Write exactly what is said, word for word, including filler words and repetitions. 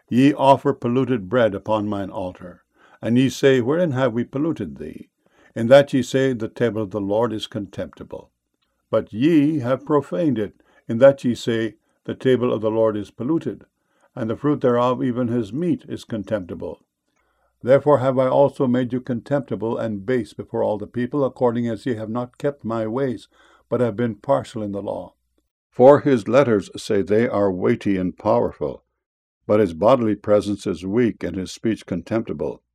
Ye offer polluted bread upon mine altar. And ye say, Wherein have we polluted thee? In that ye say, The table of the Lord is contemptible. But ye have profaned it, in that ye say, The table of the Lord is polluted, and the fruit thereof, even his meat, is contemptible. Therefore have I also made you contemptible and base before all the people, according as ye have not kept my ways, but have been partial in the law. For his letters, say they, are weighty and powerful, but his bodily presence is weak, and his speech contemptible.